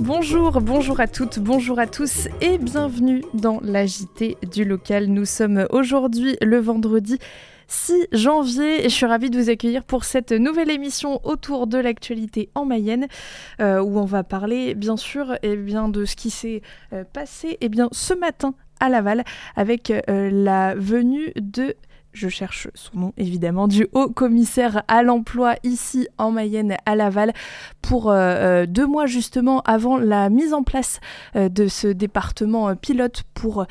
Bonjour à toutes, bonjour à tous et bienvenue dans la JT du local. Nous sommes aujourd'hui le vendredi 6 janvier et je suis ravie de vous accueillir pour cette nouvelle émission autour de l'actualité en Mayenne où on va parler bien sûr de ce qui s'est passé ce matin à Laval avec la venue de... Je cherche son nom évidemment, du haut commissaire à l'emploi ici en Mayenne à Laval pour 2 mois justement avant la mise en place de ce département pilote pour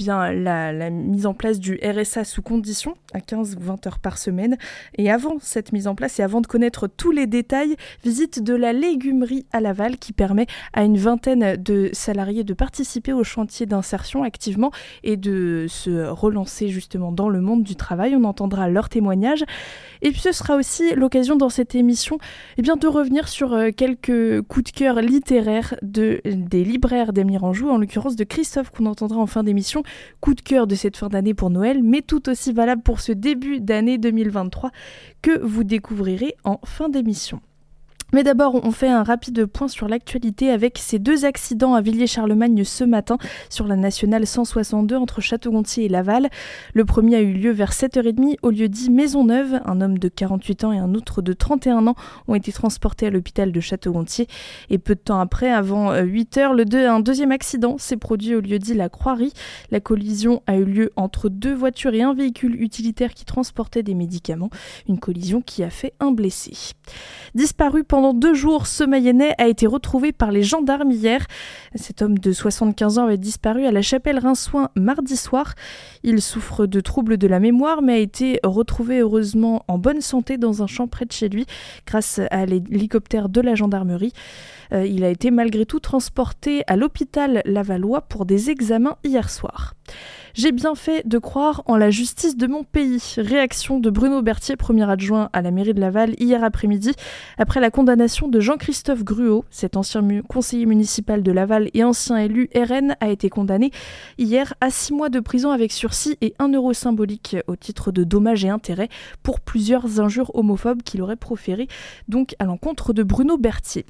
la mise en place du RSA sous condition à 15 ou 20 heures par semaine. Et avant cette mise en place et avant de connaître tous les détails, visite de la légumerie à Laval qui permet à une vingtaine de salariés de participer au chantier d'insertion activement et de se relancer justement dans le monde du travail. On entendra leur témoignage et puis ce sera aussi l'occasion dans cette émission de revenir sur quelques coups de cœur littéraires des libraires d'Emiranjou, en l'occurrence de Christophe qu'on entendra en fin d'émission. Coup de cœur de cette fin d'année pour Noël, mais tout aussi valable pour ce début d'année 2023 que vous découvrirez en fin d'émission. Mais d'abord, on fait un rapide point sur l'actualité avec ces 2 accidents à Villiers-Charlemagne ce matin sur la nationale 162 entre Château-Gontier et Laval. Le premier a eu lieu vers 7h30 au lieu-dit Maisonneuve. Un homme de 48 ans et un autre de 31 ans ont été transportés à l'hôpital de Château-Gontier. Et peu de temps après, avant 8h, un deuxième accident s'est produit au lieu-dit La Croirie. La collision a eu lieu entre 2 voitures et un véhicule utilitaire qui transportait des médicaments. Une collision qui a fait un blessé. Disparu pendant 2 jours, ce Mayennais a été retrouvé par les gendarmes hier. Cet homme de 75 ans avait disparu à la chapelle Rinsoin mardi soir. Il souffre de troubles de la mémoire mais a été retrouvé heureusement en bonne santé dans un champ près de chez lui grâce à l'hélicoptère de la gendarmerie. Il a été malgré tout transporté à l'hôpital lavallois pour des examens hier soir. J'ai bien fait de croire en la justice de mon pays. Réaction de Bruno Berthier, premier adjoint à la mairie de Laval, hier après-midi, après la condamnation de Jean-Christophe Gruau. Cet ancien conseiller municipal de Laval et ancien élu RN a été condamné hier à 6 mois de prison avec sursis et 1 euro symbolique au titre de dommages et intérêts pour plusieurs injures homophobes qu'il aurait proférées donc à l'encontre de Bruno Berthier.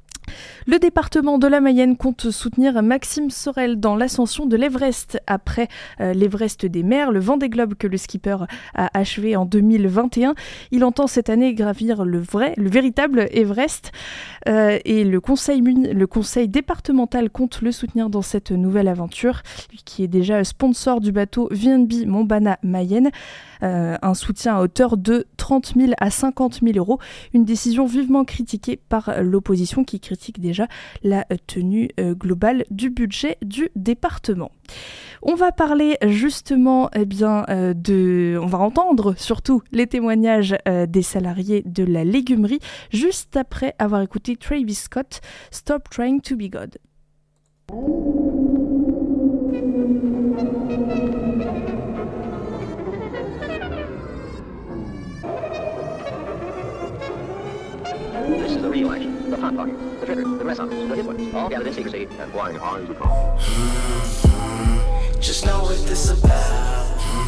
Le département de la Mayenne compte soutenir Maxime Sorel dans l'ascension de l'Everest. Après l'Everest des mers, le Vendée Globe que le skipper a achevé en 2021, il entend cette année gravir le véritable Everest. Et le conseil départemental compte le soutenir dans cette nouvelle aventure, lui qui est déjà sponsor du bateau VNB Montbana Mayenne. Un soutien à hauteur de 30 000 à 50 000 euros. Une décision vivement critiquée par l'opposition qui critique déjà la tenue globale du budget du département. On va parler justement on va entendre surtout les témoignages des salariés de la légumerie juste après avoir écouté Travis Scott, Stop Trying to Be God. This is the real action, the hot talking, the triggers, the dress-ups, the hit ones, all gathered in secrecy and flying hard as we call. Just know what this about.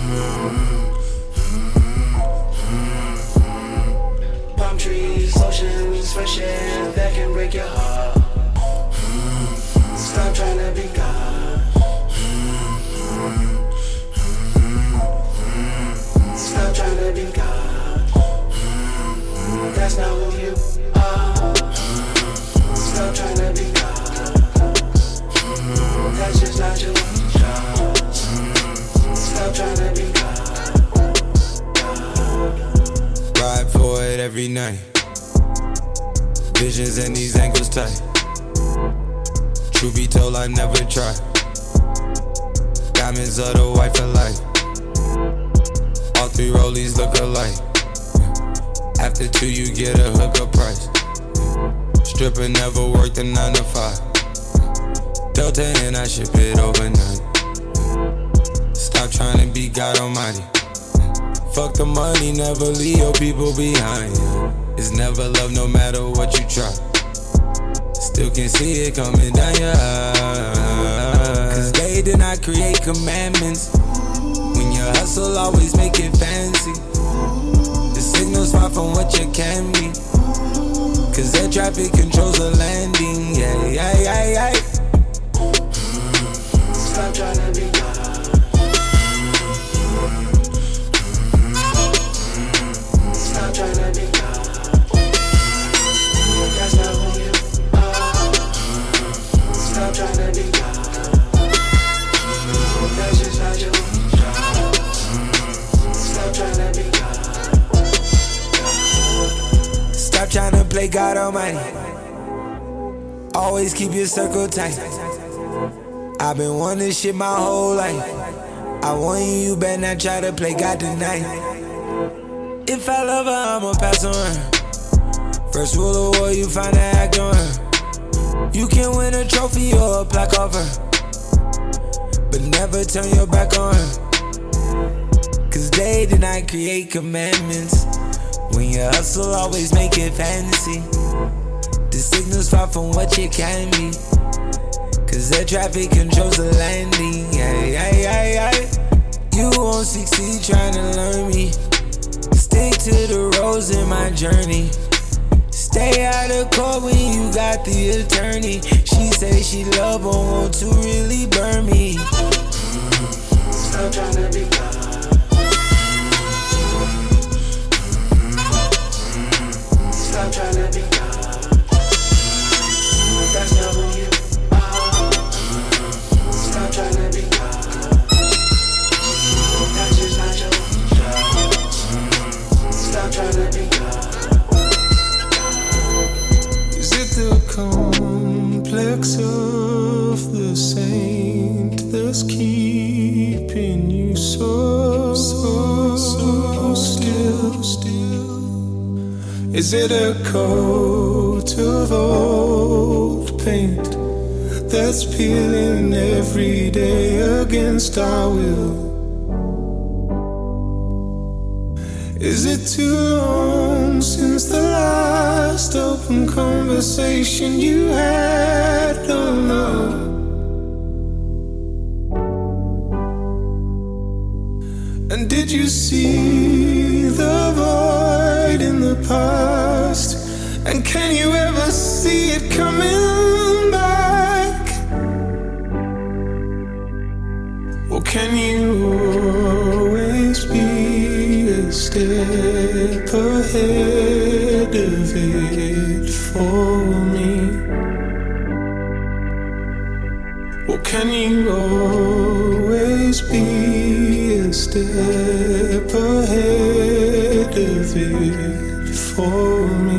Palm trees, oceans, fresh air that can break your heart. Stop trying to be God. Stop trying to be God. That's not who you are. Stop trying to be God. That's just not your job. Stop trying to be God. Ride for it every night. Visions and these ankles tight. Truth be told, I never tried. Diamonds of the white for life. All 3 rollies look alike. After 2 you get a hookup price. Stripper never worked a 9 to 5. Delta and I ship it overnight. Stop trying to be God Almighty. Fuck the money, never leave your people behind. It's never love no matter what you try. Still can see it coming down your eyes. Cause they did not create commandments. When you hustle, always make it fancy. The signal's far from what you can be. Cause air traffic controls the landing. Yeah, yeah, yeah, yeah. Stop trying to be God. Stop trying to be God. That's not who you are. Stop trying to be God. That's just not you. Stop trying to be God. Stop trying to play God Almighty. Always keep your circle tight. I've been wanting this shit my whole life. I want you, you better not try to play God tonight. If I love her, I'ma pass on her. First rule of war, you find an act on her. You can win a trophy or a plaque off her, but never turn your back on her. Cause they did not create commandments. When you hustle, always make it fantasy. The signal's far from what you can be. Cause air traffic controls the landing. Yeah, yeah, yeah, yeah. You won't succeed trying to learn me. Stick to the roads in my journey. Stay out of court when you got the attorney. She say she love but want to really burn me. Stop trying to be God. Stop trying to be God. That's not who you are. Stop trying to be God. That's just not your job. Stop trying to be God. Is it the complex of the saint that's keeping you so still? Is it a coat of old paint that's peeling every day against our will? Is it too long since the last open conversation you had? Oh no. And did you see the void in the past? And can you ever see it coming back? Or can you always be a step ahead of it for me? Or can you always be a step ahead of it for me?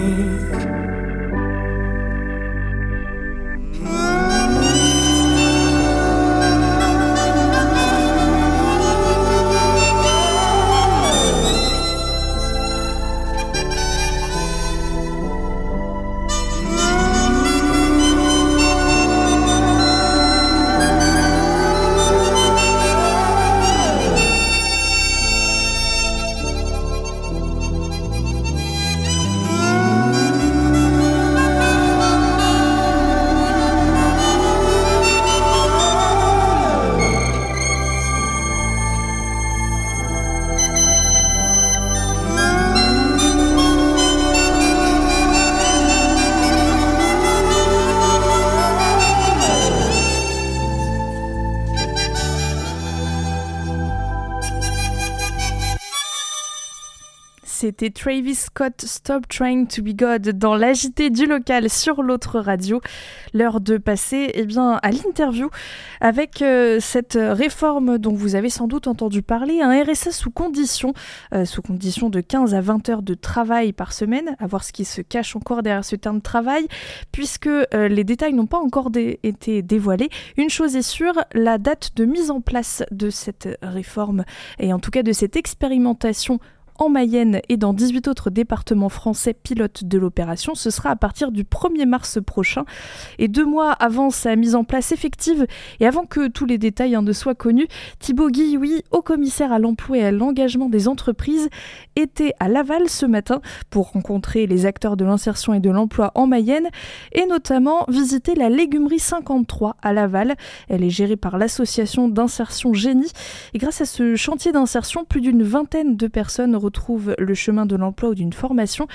C'était Travis Scott, Stop Trying to Be God, dans l'agité du local sur l'autre radio. L'heure de passer à l'interview avec cette réforme dont vous avez sans doute entendu parler, un RSA sous condition de 15 à 20 heures de travail par semaine, à voir ce qui se cache encore derrière ce terme de travail, puisque les détails n'ont pas encore été dévoilés. Une chose est sûre, la date de mise en place de cette réforme, et en tout cas de cette expérimentation en Mayenne et dans 18 autres départements français pilotes de l'opération, ce sera à partir du 1er mars prochain. Et 2 mois avant sa mise en place effective et avant que tous les détails ne soient connus, Thibaut Guillouis, haut commissaire à l'emploi et à l'engagement des entreprises, était à Laval ce matin pour rencontrer les acteurs de l'insertion et de l'emploi en Mayenne et notamment visiter la légumerie 53 à Laval. Elle est gérée par l'association d'insertion Génie et grâce à ce chantier d'insertion, plus d'une vingtaine de personnes retrouvent le chemin de l'emploi ou d'une formation.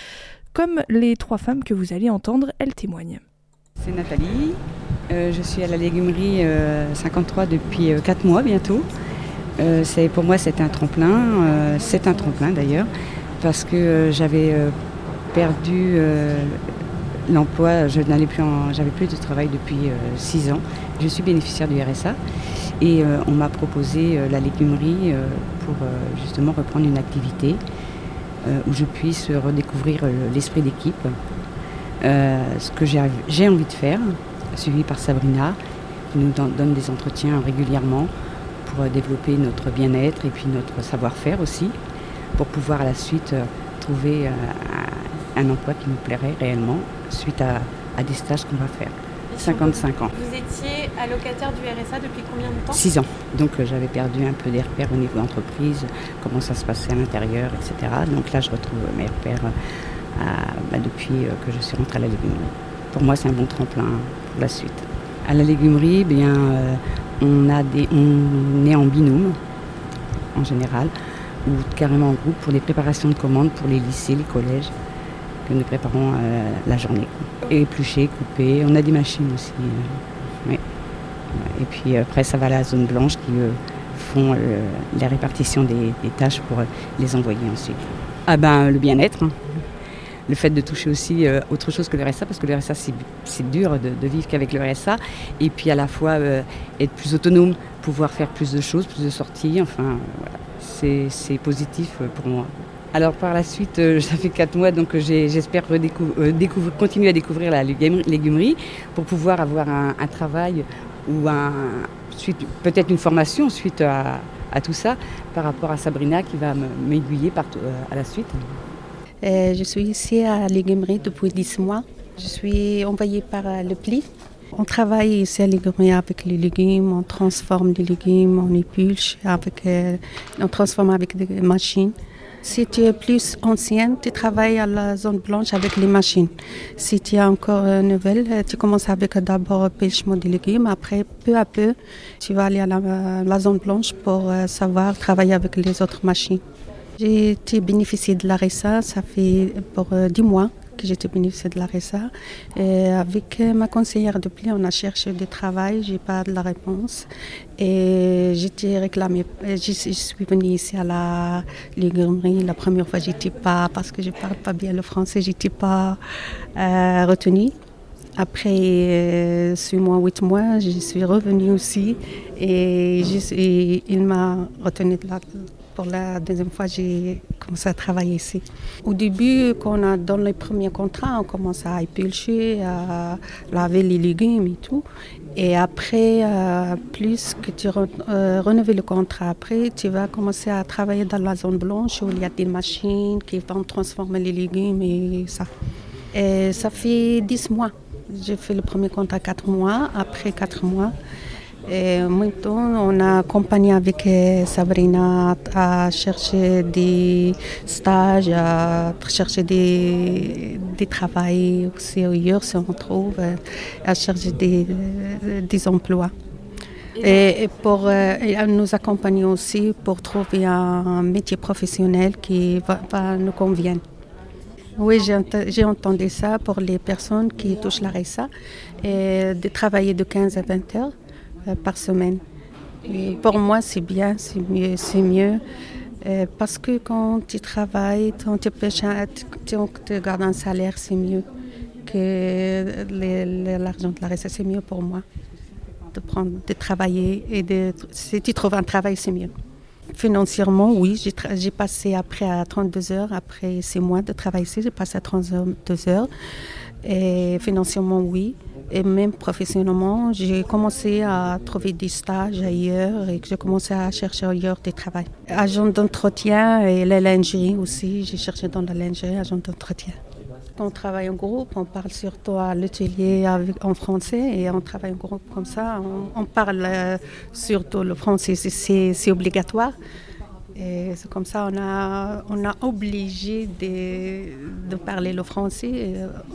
comme les 3 femmes que vous allez entendre, elles témoignent. C'est Nathalie, je suis à la légumerie 53 depuis 4 mois bientôt. Pour moi c'est un tremplin d'ailleurs, parce que j'avais perdu l'emploi, j'avais plus de travail depuis 6 ans. Je suis bénéficiaire du RSA et on m'a proposé la légumerie pour justement reprendre une activité où je puisse redécouvrir l'esprit d'équipe, ce que j'ai envie de faire, suivi par Sabrina, qui nous donne des entretiens régulièrement pour développer notre bien-être et puis notre savoir-faire aussi, pour pouvoir à la suite trouver un emploi qui nous plairait réellement suite à des stages qu'on va faire. 55 ans. Vous étiez allocataire du RSA depuis combien de temps ? 6 ans. Donc j'avais perdu un peu des repères au niveau entreprise, comment ça se passait à l'intérieur, etc. Donc là je retrouve mes repères depuis que je suis rentrée à la légumerie. Pour moi c'est un bon tremplin pour la suite. À la légumerie, on est en binôme en général, ou carrément en groupe pour les préparations de commandes pour les lycées, les collèges, que nous préparons la journée. Éplucher, couper, on a des machines aussi. Oui. Et puis après ça va à la zone blanche qui font la répartition des tâches pour les envoyer ensuite. Le bien-être, hein. Le fait de toucher aussi autre chose que le RSA, parce que le RSA c'est dur de vivre qu'avec le RSA, et puis à la fois être plus autonome, pouvoir faire plus de choses, plus de sorties, enfin voilà, c'est positif pour moi. Alors par la suite, ça fait 4 mois, donc j'espère continuer à découvrir la légumerie pour pouvoir avoir un travail ou peut-être une formation suite à tout ça, par rapport à Sabrina qui va m'aiguiller à la suite. Je suis ici à la légumerie depuis 10 mois. Je suis envoyée par le pli. On travaille ici à la légumerie avec les légumes, on transforme les légumes, on épulche, on transforme avec des machines. Si tu es plus ancienne, tu travailles à la zone blanche avec les machines. Si tu es encore nouvelle, tu commences avec d'abord pêchement des légumes. Après, peu à peu, tu vas aller à la zone blanche pour savoir travailler avec les autres machines. J'ai été bénéficiée de la RSA, ça fait pour 10 mois que j'ai été bénéficiée de la RSA. Et avec ma conseillère de pli, on a cherché du travail, je n'ai pas de la réponse. Et j'étais réclamée, je suis venue ici à la légumerie. La première fois, j'étais pas, parce que je ne parle pas bien le français, je n'étais pas retenue. Après 6 mois, 8 mois, je suis revenue aussi et il m'a retenue de la. Pour la deuxième fois, j'ai commencé à travailler ici. Au début, quand on a dans les premiers contrats, on commence à épulcher, à laver les légumes et tout. Et après, plus que tu renouvelles le contrat, après, tu vas commencer à travailler dans la zone blanche où il y a des machines qui vont transformer les légumes et ça. Et ça fait 10 mois. J'ai fait le premier contrat 4 mois. Après 4 mois, et maintenant, on a accompagné avec Sabrina à chercher des stages, à chercher des travails aussi ailleurs si on trouve, à chercher des emplois. Et à nous accompagner aussi pour trouver un métier professionnel qui va nous convienne. Oui, j'ai entendu ça pour les personnes qui touchent la RSA, et de travailler de 15 à 20 heures par semaine. Et pour moi, c'est bien, c'est mieux. Parce que quand tu travailles, quand tu pêches, tu gardes un salaire, c'est mieux que l'argent de la RSA, c'est mieux pour moi. De travailler et si tu trouves un travail, c'est mieux. Financièrement, oui, j'ai passé après à 32 heures, après 6 mois de travail ici, j'ai passé à 32 heures. Et financièrement, oui. Et même professionnellement, j'ai commencé à trouver des stages ailleurs et j'ai commencé à chercher ailleurs du travail. Agent d'entretien et la lingerie aussi, j'ai cherché dans la lingerie, agent d'entretien. On travaille en groupe, on parle surtout à l'atelier en français et on travaille en groupe comme ça. On parle surtout le français, c'est obligatoire. Et c'est comme ça, on a obligé de parler le français. Et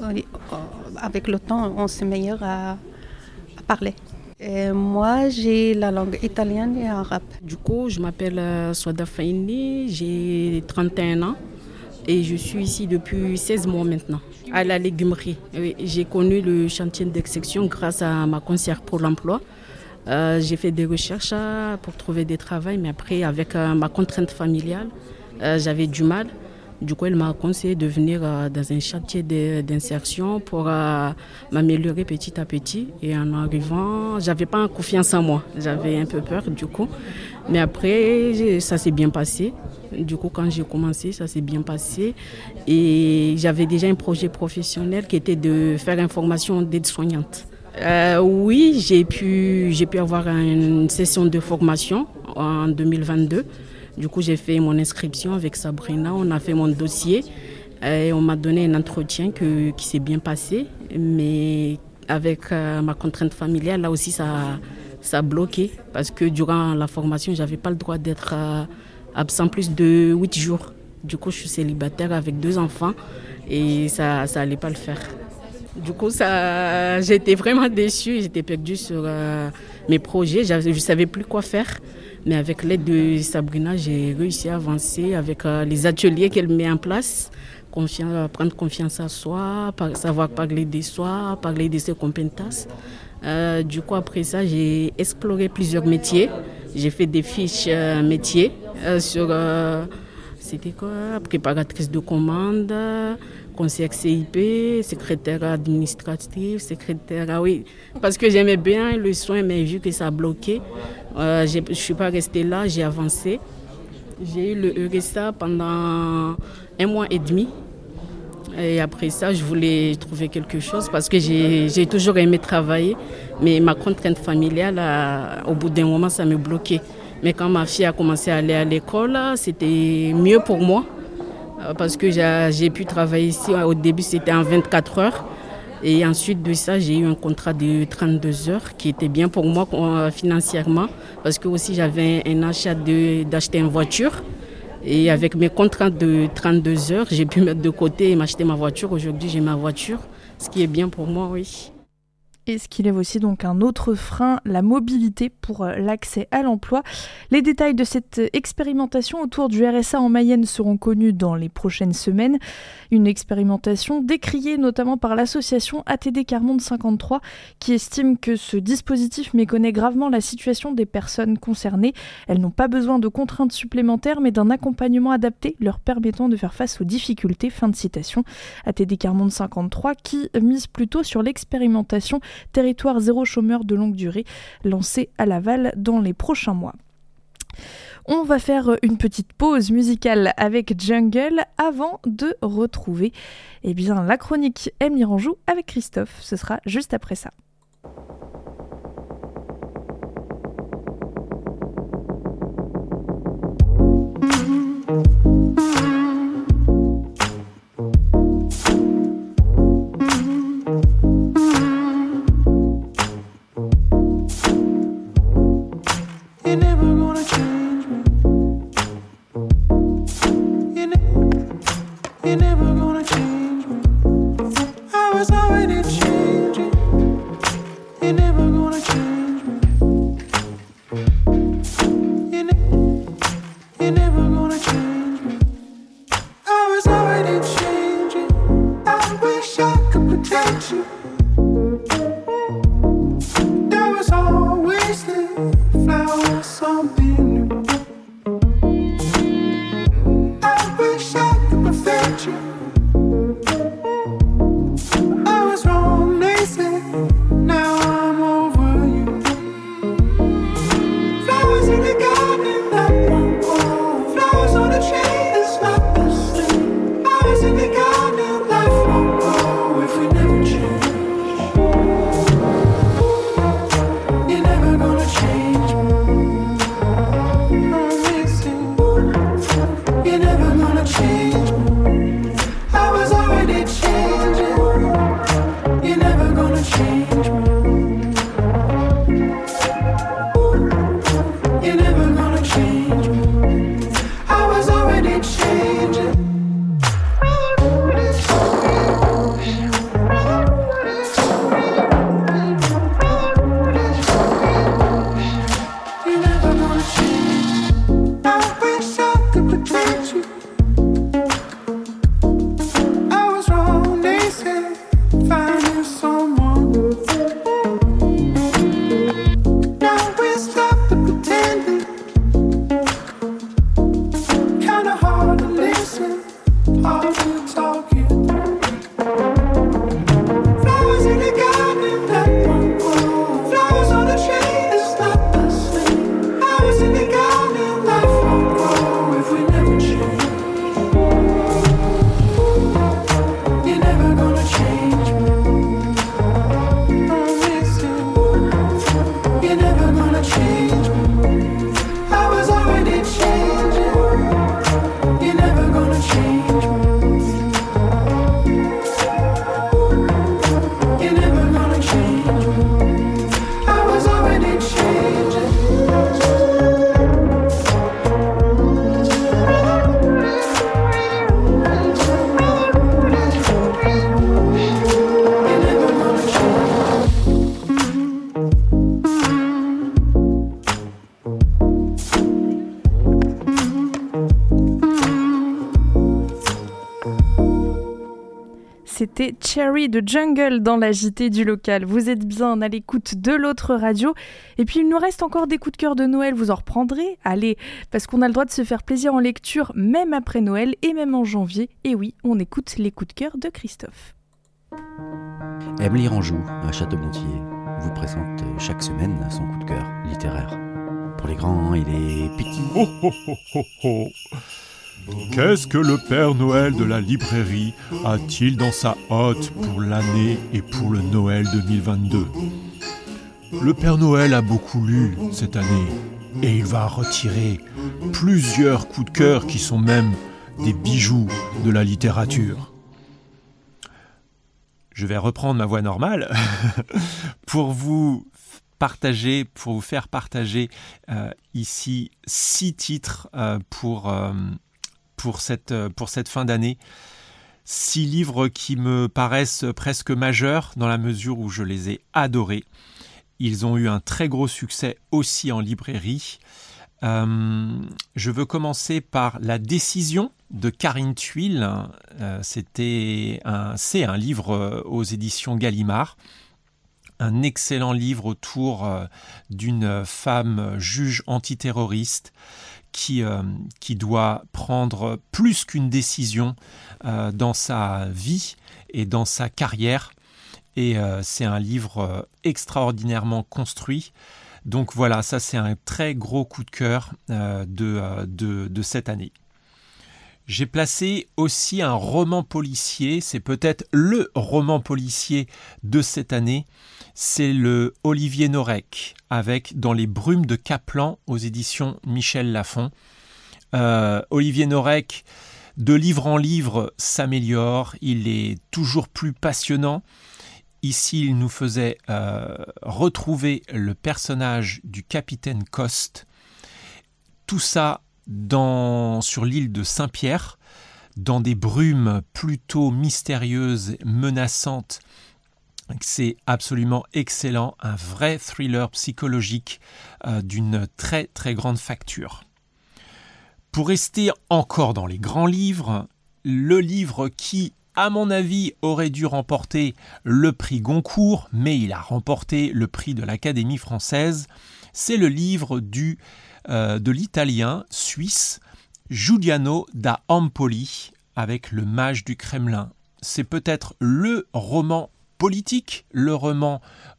avec le temps, on s'améliore à parler. Et moi, j'ai la langue italienne et arabe. Du coup, je m'appelle Swada Faini, j'ai 31 ans. et je suis ici depuis 16 mois maintenant, à la légumerie. Oui, j'ai connu le chantier d'exception grâce à ma conseillère pour l'emploi. J'ai fait des recherches pour trouver des travaux, mais après, avec ma contrainte familiale, j'avais du mal. Du coup, elle m'a conseillé de venir dans un chantier d'insertion pour m'améliorer petit à petit. Et en arrivant, je n'avais pas confiance en moi. J'avais un peu peur du coup. Mais après, ça s'est bien passé. Du coup, quand j'ai commencé, ça s'est bien passé. Et j'avais déjà un projet professionnel qui était de faire une formation d'aide-soignante. Oui, j'ai pu avoir une session de formation en 2022. Du coup, j'ai fait mon inscription avec Sabrina, on a fait mon dossier et on m'a donné un entretien qui s'est bien passé. Mais avec ma contrainte familiale, là aussi, ça a bloqué parce que durant la formation, je n'avais pas le droit d'être absent plus de 8 jours. Du coup, je suis célibataire avec 2 enfants et ça n'allait pas le faire. Du coup, j'étais vraiment déçue, j'étais perdue sur mes projets, je ne savais plus quoi faire. Mais avec l'aide de Sabrina, j'ai réussi à avancer avec les ateliers qu'elle met en place, prendre confiance en soi, savoir parler de soi, parler de ses compétences. Du coup, après ça, j'ai exploré plusieurs métiers. J'ai fait des fiches métiers sur, c'était quoi, préparatrice de commandes, conseillère CIP, secrétaire administratif, secrétaire, oui, parce que j'aimais bien le soin, mais vu que ça a bloqué, je ne suis pas restée là, j'ai avancé. J'ai eu le RSA pendant 1 mois et demi. Et après ça, je voulais trouver quelque chose parce que j'ai toujours aimé travailler, mais ma contrainte familiale, au bout d'un moment, ça me bloquait. Mais quand ma fille a commencé à aller à l'école, c'était mieux pour moi. Parce que j'ai pu travailler ici. Au début, c'était en 24 heures. Et ensuite de ça, j'ai eu un contrat de 32 heures qui était bien pour moi financièrement. Parce que aussi, j'avais un achat d'acheter une voiture. Et avec mes contrats de 32 heures, j'ai pu mettre de côté et m'acheter ma voiture. Aujourd'hui, j'ai ma voiture, ce qui est bien pour moi, oui. Et ce qui lève aussi donc un autre frein, la mobilité pour l'accès à l'emploi. Les détails de cette expérimentation autour du RSA en Mayenne seront connus dans les prochaines semaines. Une expérimentation décriée notamment par l'association ATD Quart-Monde 53 qui estime que ce dispositif méconnaît gravement la situation des personnes concernées. Elles n'ont pas besoin de contraintes supplémentaires mais d'un accompagnement adapté leur permettant de faire face aux difficultés. Fin de citation. ATD Quart-Monde 53 qui mise plutôt sur l'expérimentation Territoire zéro chômeur de longue durée, lancé à Laval dans les prochains mois. On va faire une petite pause musicale avec Jungle avant de retrouver la chronique Emily Ranjou avec Christophe. Ce sera juste après ça. If we never change. Cherry de Jungle dans la JT du local. Vous êtes bien à l'écoute de l'autre radio. Et puis il nous reste encore des coups de cœur de Noël, vous en reprendrez. Allez, parce qu'on a le droit de se faire plaisir en lecture même après Noël et même en janvier. Et oui, on écoute les coups de cœur de Christophe. Emily Ranjou, à Château-Gontier, vous présente chaque semaine son coup de cœur littéraire. Pour les grands et les petits. Oh, oh, oh, oh, oh. Qu'est-ce que le Père Noël de la librairie a-t-il dans sa hotte pour l'année et pour le Noël 2022 ? Le Père Noël a beaucoup lu cette année et il va retirer plusieurs coups de cœur qui sont même des bijoux de la littérature. Je vais reprendre ma voix normale pour vous faire partager ici 6 titres pour cette fin d'année. 6 livres qui me paraissent presque majeurs dans la mesure où je les ai adorés. Ils ont eu un très gros succès aussi en librairie. Je veux commencer par La Décision de Karine Thuil. C'est un livre aux éditions Gallimard. Un excellent livre autour d'une femme juge antiterroriste qui doit prendre plus qu'une décision dans sa vie et dans sa carrière. Et c'est un livre extraordinairement construit. Donc voilà, ça c'est un très gros coup de cœur de cette année. J'ai placé aussi un roman policier, c'est peut-être le roman policier de cette année, c'est le Olivier Norek, avec Dans les brumes de Kaplan aux éditions Michel Lafon. Olivier Norek, de livre en livre, s'améliore, il est toujours plus passionnant. Ici, il nous faisait retrouver le personnage du capitaine Coste. Tout ça sur l'île de Saint-Pierre, dans des brumes plutôt mystérieuses, menaçantes. C'est absolument excellent, un vrai thriller psychologique d'une très très grande facture. Pour rester encore dans les grands livres, le livre qui, à mon avis, aurait dû remporter le prix Goncourt, mais il a remporté le prix de l'Académie française, c'est le livre de l'italien suisse Giuliano da Empoli avec Le Mage du Kremlin. C'est peut-être le roman politique, le roman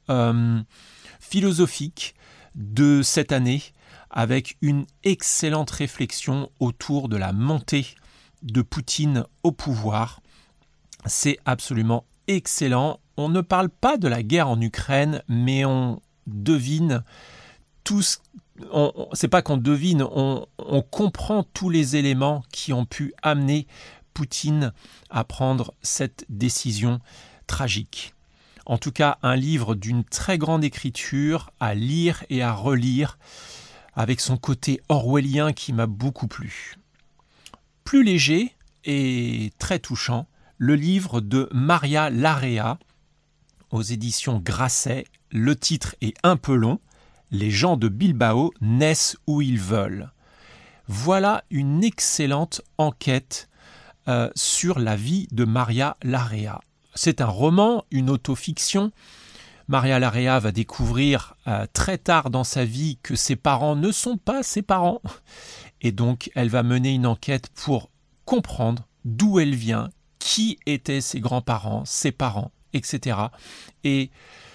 philosophique de cette année, avec une excellente réflexion autour de la montée de Poutine au pouvoir. C'est absolument excellent. On ne parle pas de la guerre en Ukraine, mais on devine tous. C'est pas qu'on devine, on comprend tous les éléments qui ont pu amener Poutine à prendre cette décision tragique. En tout cas, un livre d'une très grande écriture à lire et à relire, avec son côté orwellien qui m'a beaucoup plu. Plus léger et très touchant, le livre de Maria Larrea aux éditions Grasset. Le titre est un peu long. Les gens de Bilbao naissent où ils veulent. Voilà une excellente enquête sur la vie de Maria Larrea. C'est un roman, une autofiction. Maria Larrea va découvrir très tard dans sa vie que ses parents ne sont pas ses parents. Et donc, elle va mener une enquête pour comprendre d'où elle vient, qui étaient ses grands-parents, ses parents, etc. Et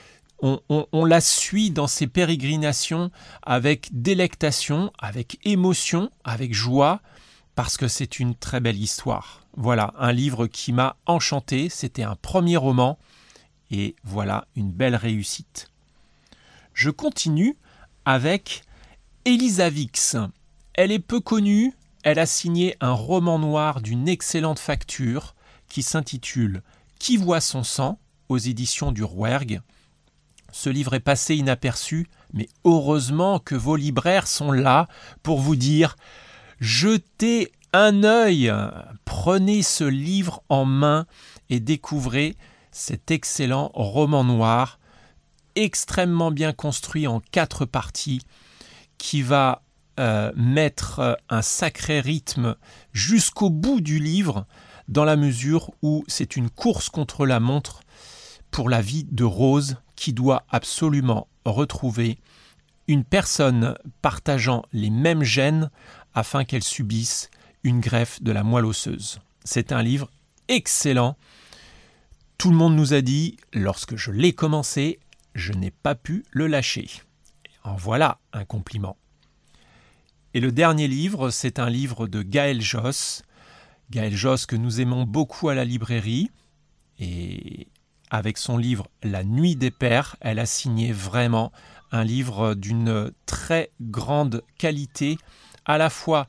on la suit dans ses pérégrinations avec délectation, avec émotion, avec joie, parce que c'est une très belle histoire. Voilà, un livre qui m'a enchanté, c'était un premier roman, et voilà une belle réussite. Je continue avec Elisa Vix. Elle est peu connue, elle a signé un roman noir d'une excellente facture qui s'intitule « Qui voit son sang ?» aux éditions du Rouergue. Ce livre est passé inaperçu, mais heureusement que vos libraires sont là pour vous dire « Jetez un œil, prenez ce livre en main et découvrez cet excellent roman noir, extrêmement bien construit en 4 parties, qui va mettre un sacré rythme jusqu'au bout du livre, dans la mesure où c'est une course contre la montre pour la vie de Rose qui doit absolument retrouver une personne partageant les mêmes gènes afin qu'elle subisse une greffe de la moelle osseuse. C'est un livre excellent. Tout le monde nous a dit, lorsque je l'ai commencé, je n'ai pas pu le lâcher. En voilà un compliment. Et le dernier livre, c'est un livre de Gaëlle Josse. Gaëlle Josse que nous aimons beaucoup à la librairie. Et avec son livre La Nuit des Pères, elle a signé vraiment un livre d'une très grande qualité, à la fois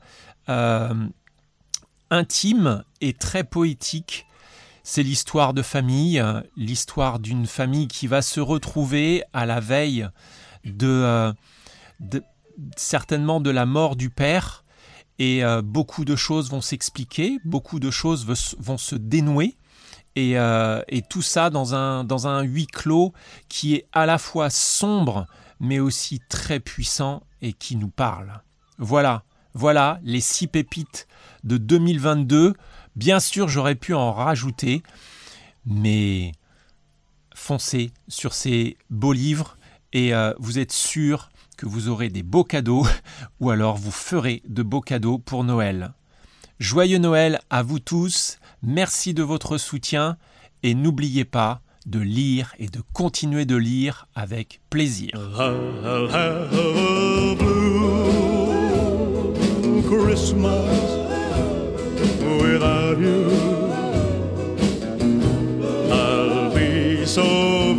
intime et très poétique. C'est l'histoire de famille, l'histoire d'une famille qui va se retrouver à la veille certainement de la mort du père, et beaucoup de choses vont s'expliquer, beaucoup de choses vont se dénouer, et tout ça dans un huis clos qui est à la fois sombre mais aussi très puissant et qui nous parle. Voilà les 6 pépites de 2022. Bien sûr, j'aurais pu en rajouter, mais foncez sur ces beaux livres et vous êtes sûr que vous aurez des beaux cadeaux ou alors vous ferez de beaux cadeaux pour Noël. Joyeux Noël à vous tous, merci de votre soutien et n'oubliez pas de lire et de continuer de lire avec plaisir. I'll have a blue Christmas without you. I'll be so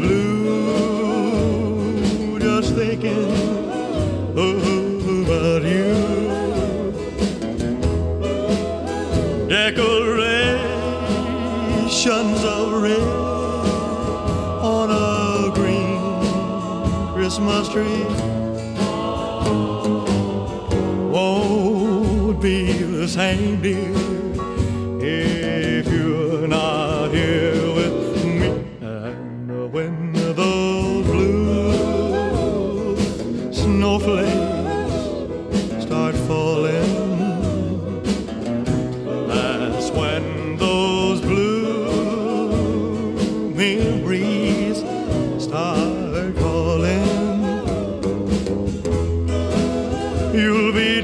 blue just thinking about you. Decorations of red on a green Christmas tree won't be the same, dear, if you're not here with me. And when those blue snowflakes start falling, that's when those blue memories start calling. You'll be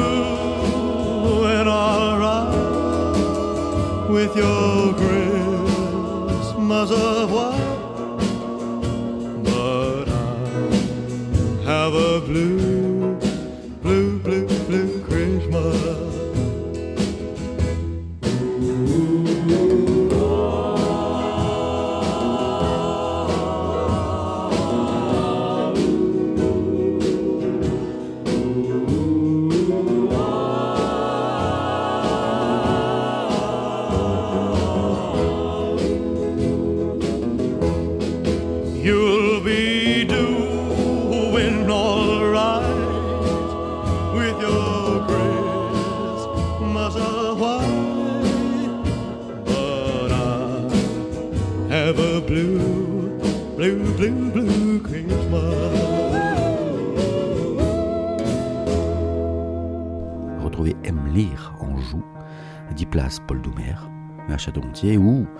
doing alright with your Christmas of white, but I have a blue, blue, blue, blue Christmas. You'll be doing alright with your Christmas of white, but I have a blue, blue, blue, blue Christmas. Retrouvez Aime lire en Joux, 10 places Paul Doumer, à Château-Gontier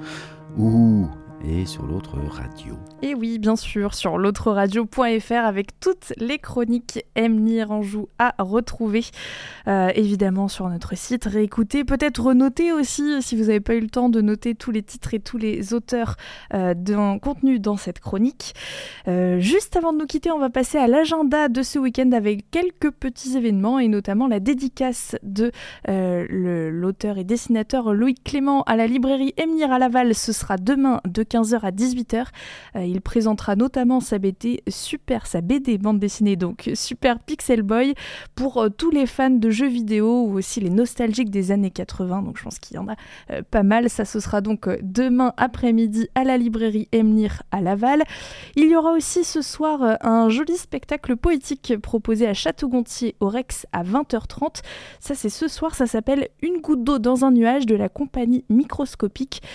et sur l'autre radio. Et oui, bien sûr, sur l'autre-radio.fr avec toutes les chroniques Aime lire en Joux à retrouver. Évidemment sur notre site, réécouter, peut-être renoter aussi si vous n'avez pas eu le temps de noter tous les titres et tous les auteurs contenus dans cette chronique. Juste avant de nous quitter, on va passer à l'agenda de ce week-end avec quelques petits événements et notamment la dédicace de l'auteur et dessinateur Loïc Clément à la librairie Aime lire à Laval. Ce sera demain de 15h à 18h. Il présentera notamment sa BD bande dessinée donc Super Pixel Boy pour tous les fans de jeux vidéo ou aussi les nostalgiques des années 80. Donc je pense qu'il y en a pas mal. Ça, ce sera donc demain après-midi à la librairie Aime lire à Laval. Il y aura aussi ce soir un joli spectacle poétique proposé à Château-Gontier au Rex à 20h30. Ça, c'est ce soir. Ça s'appelle Une goutte d'eau dans un nuage de la compagnie Microscopique.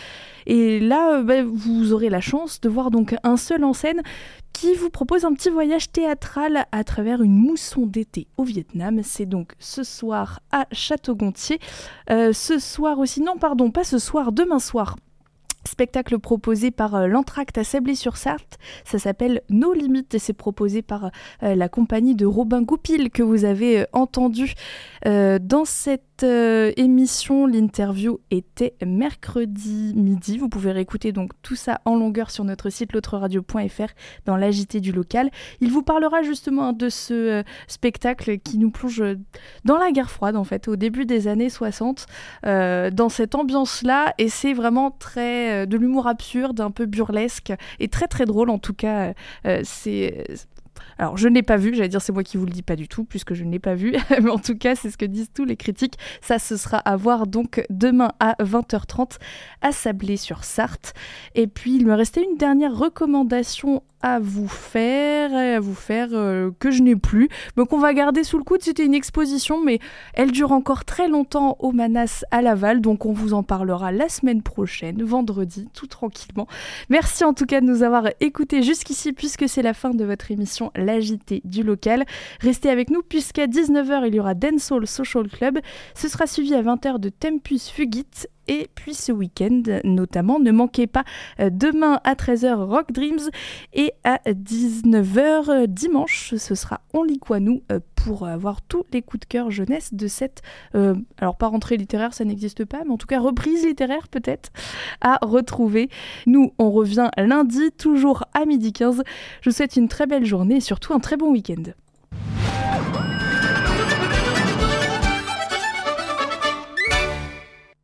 Et là, vous aurez la chance de voir donc un seul en scène qui vous propose un petit voyage théâtral à travers une mousson d'été au Vietnam. C'est donc ce soir à Château-Gontier. Ce soir aussi, non pardon, pas ce soir, demain soir. Spectacle proposé par l'Entracte à Sablé-sur-Sarthe, ça s'appelle Nos Limites et c'est proposé par la compagnie de Robin Goupil que vous avez entendu dans cette émission. L'interview était mercredi midi. Vous pouvez réécouter donc tout ça en longueur sur notre site l'autreradio.fr dans l'AJT du local. Il vous parlera justement de ce spectacle qui nous plonge dans la guerre froide en fait, au début des années 60, dans cette ambiance-là, et c'est vraiment très de l'humour absurde, un peu burlesque et très très drôle en tout cas. Alors, je ne l'ai pas vu, j'allais dire c'est moi qui vous le dis pas du tout, puisque je ne l'ai pas vu, mais en tout cas, c'est ce que disent tous les critiques. Ça, ce sera à voir donc demain à 20h30 à Sablé-sur-Sarthe. Et puis, il me restait une dernière recommandation à vous faire que je n'ai plus, donc on va garder sous le coude. C'était une exposition, mais elle dure encore très longtemps au Manas à Laval, donc on vous en parlera la semaine prochaine, vendredi, tout tranquillement. Merci en tout cas de nous avoir écoutés jusqu'ici, puisque c'est la fin de votre émission l'AJT du local. Restez avec nous, puisqu'à 19h il y aura Dancehall Social Club, ce sera suivi à 20h de Tempus Fugit. Et puis ce week-end, notamment, ne manquez pas demain à 13h Rock Dreams et à 19h dimanche, ce sera Only Kwanou pour avoir tous les coups de cœur jeunesse de cette, alors pas rentrée littéraire, ça n'existe pas, mais en tout cas reprise littéraire peut-être à retrouver. Nous, on revient lundi, toujours à 12h15. Je vous souhaite une très belle journée et surtout un très bon week-end.